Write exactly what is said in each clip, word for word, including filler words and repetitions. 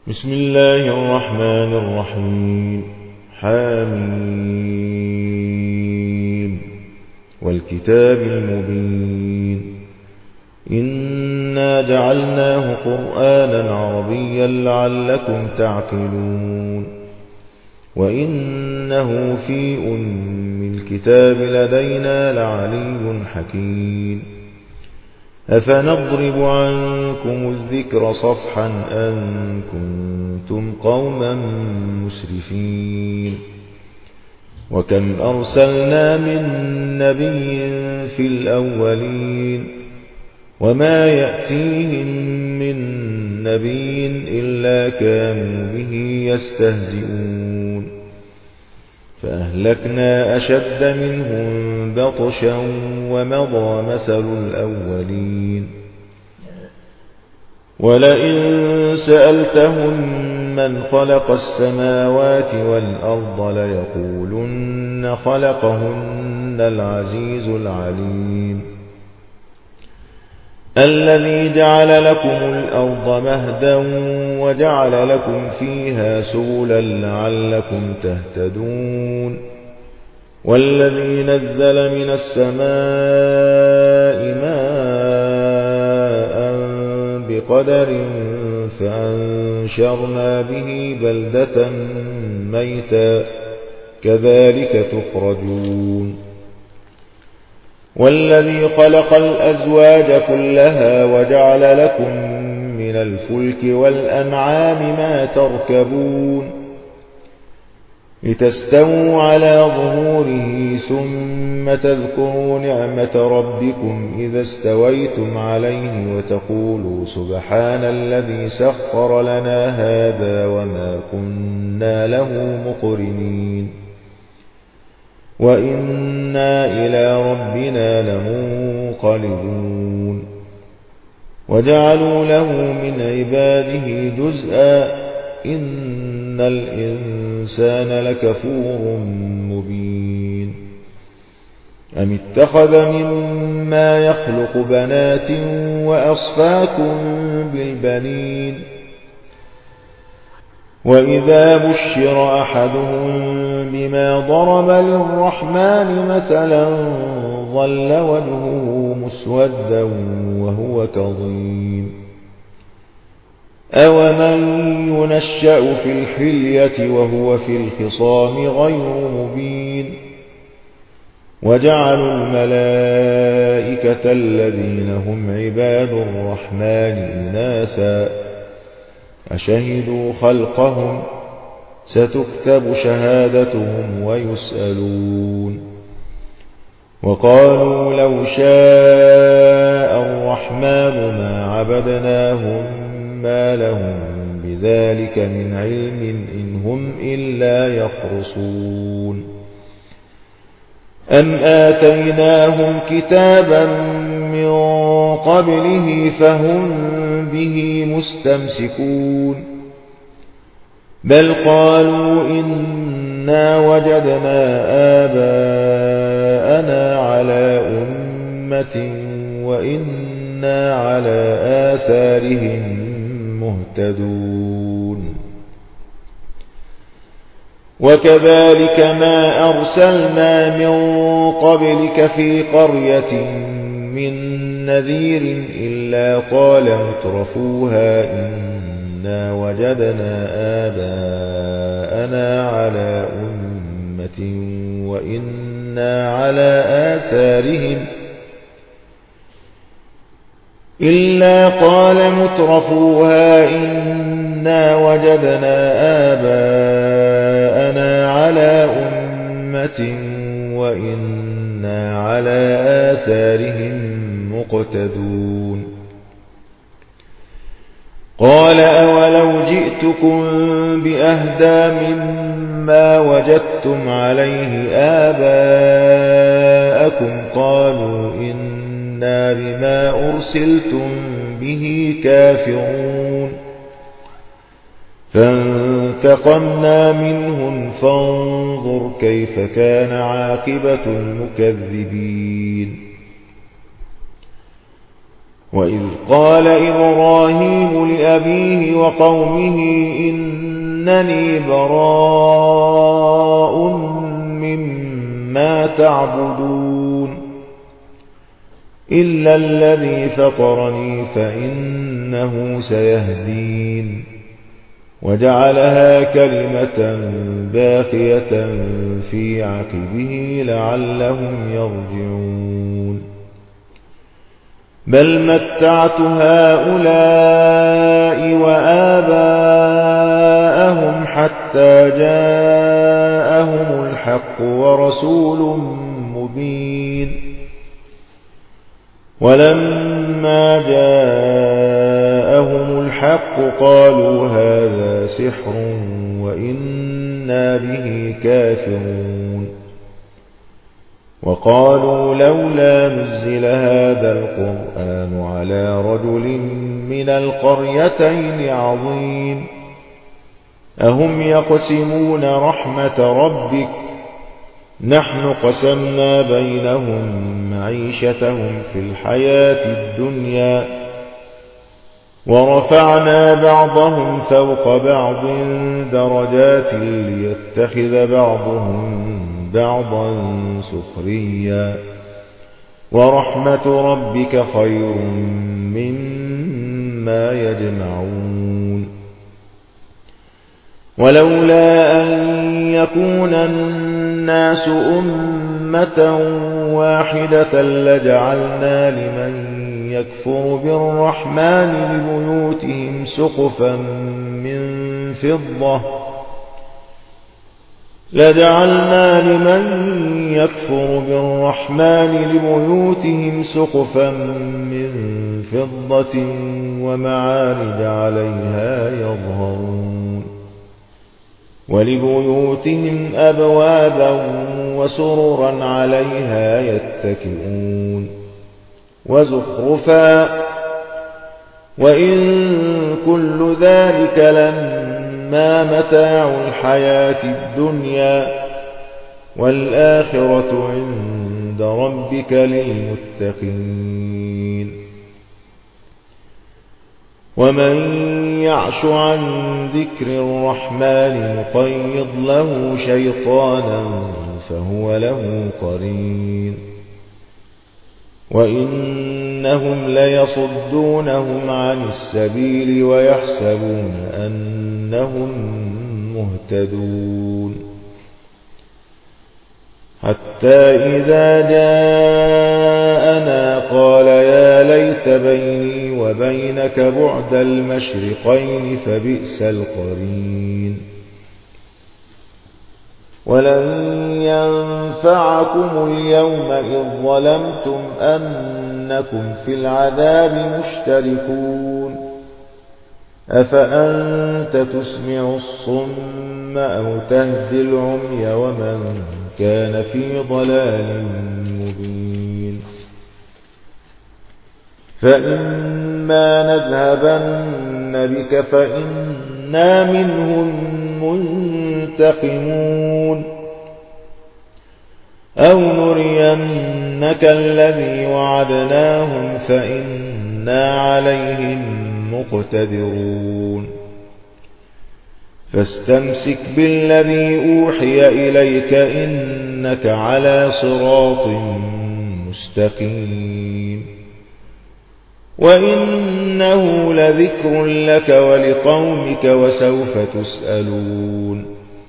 بسم الله الرحمن الرحيم. حميم والكتاب المبين. إنا جعلناه قرآنا عربيا لعلكم تعقلون. وإنه في أم الكتاب لدينا لعلي حكيم. أفنضرب عنكم الذكر صفحا أن كنتم قوما مسرفين. وكم أرسلنا من نبي في الأولين وما يأتيهم من نبي إلا كانوا به يستهزئون. فأهلكنا أشد منهم بطشا ومضى مثل الأولين. ولئن سألتهم من خلق السماوات والأرض ليقولن خلقهن العزيز العليم. الذي جعل لكم الأرض مهدا وجعل لكم فيها سبلا لعلكم تهتدون. والذي نزل من السماء ماء بقدر فأنشرنا به بلدة ميتا كذلك تخرجون. والذي خلق الأزواج كلها وجعل لكم من الفلك والأنعام ما تركبون لتستووا على ظهوره ثم تذكروا نعمة ربكم إذا استويتم عليه وتقولوا سبحان الذي سخر لنا هذا وما كنا له مقرنين وإنا إلى ربنا لمنقلبون. وجعلوا له من عباده جزءا إن الإنسان لكفور مبين. أم اتخذ مما يخلق بنات وأصفاكم بالبنين. وإذا بشر أحدهم بما ضرب للرحمن مثلا ظل وجهه مسودا وهو كظيم. أومن ينشأ في الحلية وهو في الخصام غير مبين. وجعلوا الملائكة الذين هم عباد الرحمن إناثا أشهدوا خلقهم ستكتب شهادتهم ويسألون. وقالوا لو شاء الرحمن ما عبدناهم ما لهم بذلك من علم إن هم إلا يخرصون. أم آتيناهم كتابا من قبله فهم به مستمسكون. بل قالوا إنا وجدنا آباءنا على أمة وإنا على آثارهم مهتدون. وكذلك ما أرسلنا من قبلك في قرية من نذير إلا قال مترفوها إنا وجدنا آباءنا على أمة وإنا على آثارهم إلا قال مترفوها إنا وجدنا آباءنا على أمة وإنا على آثارهم مقتدون. قال أولو جئتكم بأهدى مما وجدتم عليه آباءكم قالوا إنا بما أرسلتم به كافرون. فانتقمنا منهم فانظر كيف كان عاقبة المكذبين. وإذ قال إبراهيم لأبيه وقومه إنني براء مما تعبدون إلا الذي فطرني فإنه سيهدين وجعلها كلمة باقية في عقبه لعلهم يرجعون بل متعت هؤلاء وآباءهم حتى جاءهم الحق ورسول مبين ولما جاءهم الحق قالوا هذا سحر وإنا به كافرون وقالوا لولا نزل هذا القرآن على رجل من القريتين عظيم أهم يقسمون رحمة ربك نحن قسمنا بينهم معيشتهم في الحياة الدنيا ورفعنا بعضهم فوق بعض درجات ليتخذ بعضهم بعضا سخريا ورحمة ربك خير مما يجمعون ولولا أن يكون الناس أمة واحدة لجعلنا لمن يكفر بالرحمن لبيوتهم سقفا من فضة لجعلنا لمن يكفر بالرحمن لبيوتهم سقفا من فضة ومعارج عليها يظهرون ولبيوتهم أبوابا وسررا عليها يتكئون وزخرفا وإن كل ذلك لما متاع الحياة الدنيا والآخرة عند ربك للمتقين ومن يعش عن ذكر الرحمن نقيض له شيطانا فهو له قرين وإنهم ليصدونهم عن السبيل ويحسبون أنهم مهتدون حتى إذا جاءنا قال يا ليت بيني وبينك بعد المشرقين فبئس القرين ولن ينفعكم اليوم إذ ظلمتم أنكم في العذاب مشتركون أفأنت تسمع الصم أو تهدي العمي ومن كان في ضلال مبين فإما نذهبن بك فإنا منهم منتقمون أو نرينك الذي وعدناهم فإنا عليهم مقتدرون فاستمسك بالذي أوحي إليك إنك على صراط مستقيم وإنه لذكر لك ولقومك وسوف تسألون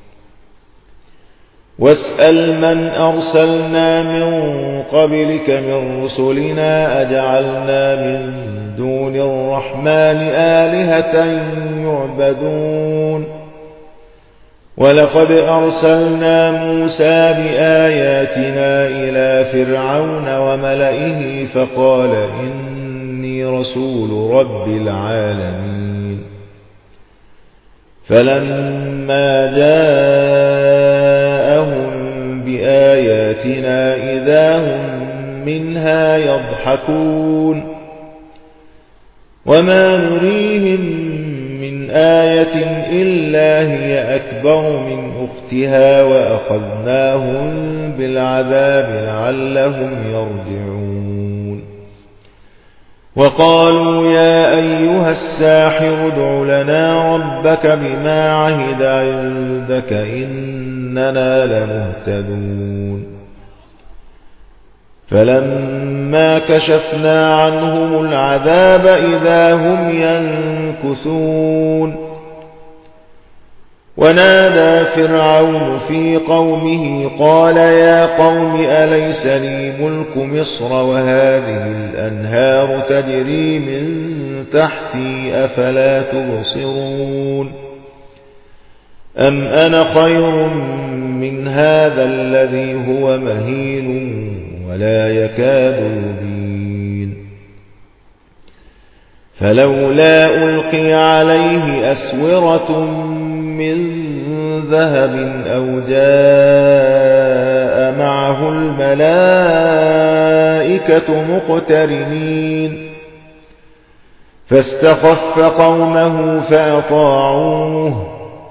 واسأل من أرسلنا من قبلك من رسلنا أجعلنا من دون الرحمن آلهة يعبدون ولقد أرسلنا موسى بآياتنا إلى فرعون وملئه فقال إني رسول رب العالمين فلما جاءهم بآياتنا إذا هم منها يضحكون وما نريهم من آية إلا هي أكبر من أختها وأخذناهم بالعذاب لعلهم يرجعون وقالوا يا أيها الساحر ادع لنا ربك بما عهد عندك إننا لمهتدون فلما كشفنا عنهم العذاب إذا هم ينكثون ونادى فرعون في قومه قال يا قوم أليس لي ملك مصر وهذه الأنهار تجري من تحتي أفلا تبصرون أم أنا خير من هذا الذي هو مهين ولا يكاد يبين فلولا ألقي عليه أسورة من ذهب أو جاء معه الملائكة مقترنين فاستخف قومه فأطاعوه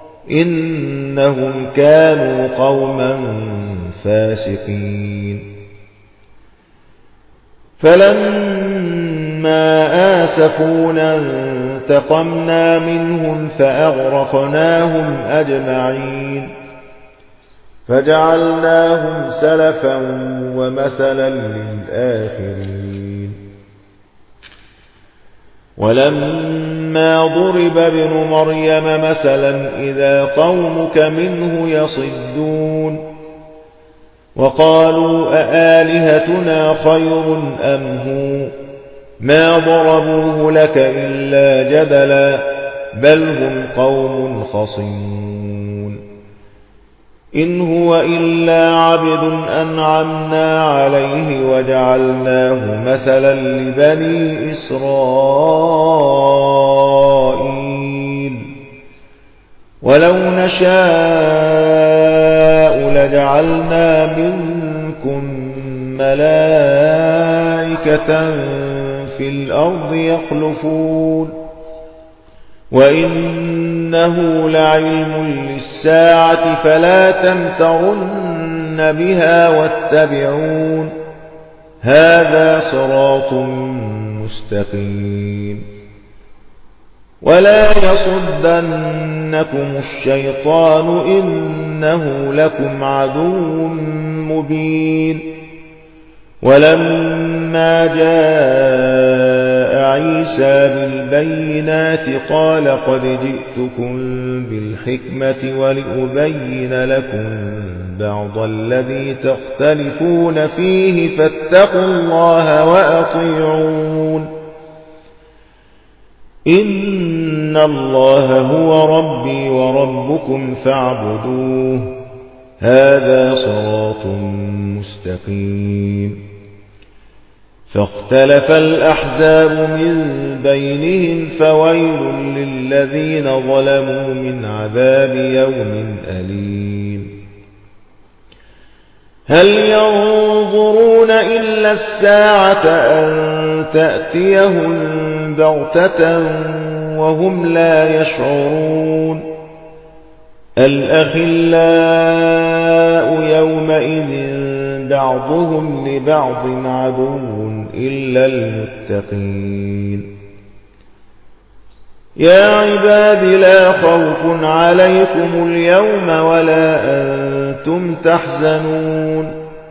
إنهم كانوا قوما فاسقين فلما آسفونا انتقمنا منهم فأغرقناهم أجمعين فجعلناهم سلفا ومثلا للآخرين ولما ضرب ابن مريم مثلا إذا قومك منه يصدون وقالوا أآلهتنا خير أم هو ما ضربوه لك إلا جدلا بل هم قوم خصمون إن هو إلا عبد أنعمنا عليه وجعلناه مثلا لبني إسرائيل ولو نشاء لجعلنا منكم ملائكة في الأرض يخلفون وإنه لعلم للساعة فلا تمترن بها واتبعون هذا صراط مستقيم ولا يصدنكم الشيطان إنه لكم عدو مبين ولما جاء عيسى بالبينات قال قد جئتكم بالحكمة ولأبين لكم بعض الذي تختلفون فيه فاتقوا الله وأطيعون إن الله هو ربي وربكم فاعبدوه هذا صراط مستقيم فاختلف الأحزاب من بينهم فويل للذين ظلموا من عذاب يوم أليم هل ينظرون إلا الساعة أن تأتيهم بغتة وهم لا يشعرون الأخلاء يومئذ بعضهم لبعض عدو إلا المتقين يا عباد لا خوف عليكم اليوم ولا أنتم تحزنون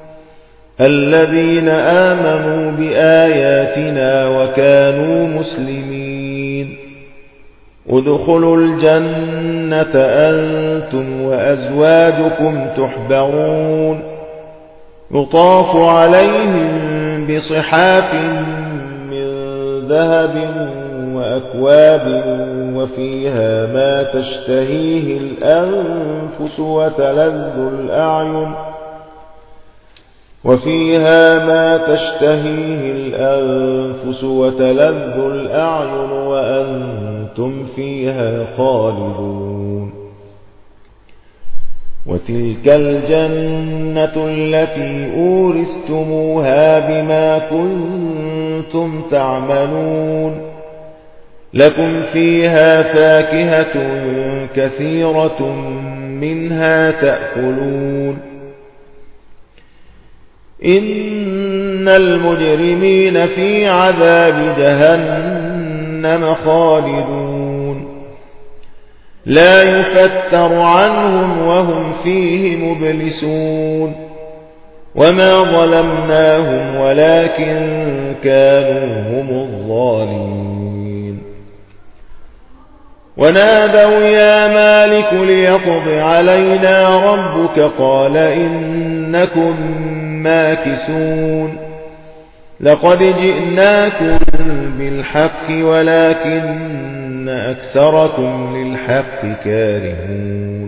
الذين آمنوا بآياتنا وكانوا مسلمين ادخلوا الجنة أنتم وأزواجكم تحبرون يطاف عليهم بصحاف من ذهب وأكواب وفيها ما تشتهيه الأنفس وتلذ الأعين وفيها ما تشتهيه الأنفس وتلذ الأعين وأنتم فيها خالدون وتلك الجنة التي أورثتموها بما كنتم تعملون لكم فيها فاكهة كثيرة منها تأكلون إن المجرمين في عذاب جهنم خالدون لا يفتر عنهم وهم فيه مبلسون وما ظلمناهم ولكن كانوا هم الظالمين ونادوا يا مالك ليقض علينا ربك قال إنكم ماكثون لقد جئناكم بالحق ولكن أكثركم للحق كارهون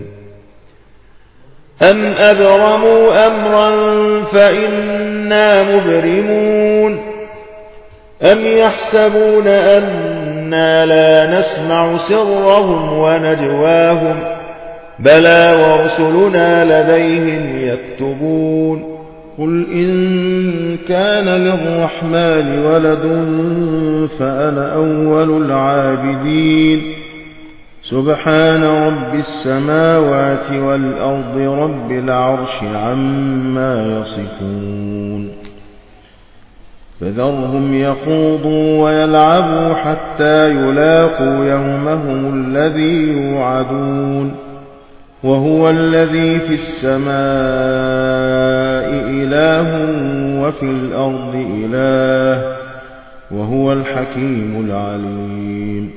أم أبرموا أمرا فإنا مبرمون أم يحسبون أنا لا نسمع سرهم ونجواهم بلى ورسلنا لديهم يكتبون قل إن كان للرحمن ولد فأنا أول العابدين سبحان رب السماوات والأرض رب العرش عما يصفون فذرهم يخوضوا ويلعبوا حتى يلاقوا يومهم الذي يوعدون وهو الذي في السماء إله وفي الأرض إله وهو الحكيم العليم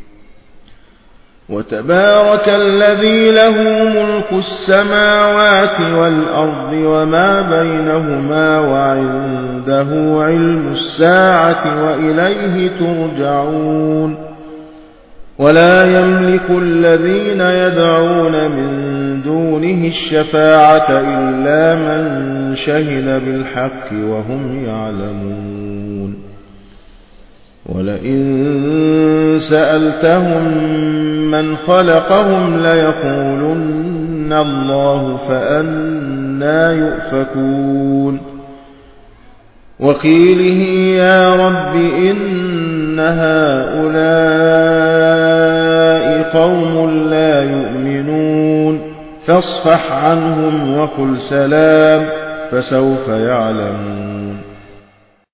وتبارك الذي له ملك السماوات والأرض وما بينهما وعنده علم الساعة وإليه ترجعون ولا يملك الذين يدعون من دونه الشفاعة إلا من شهد بالحق وهم يعلمون ولئن سألتهم من خلقهم ليقولن الله فأنى يؤفكون وقيله يا رب إن هؤلاء قوم لا يؤمنون فاصفح عنهم وقل سلام فسوف يعلمون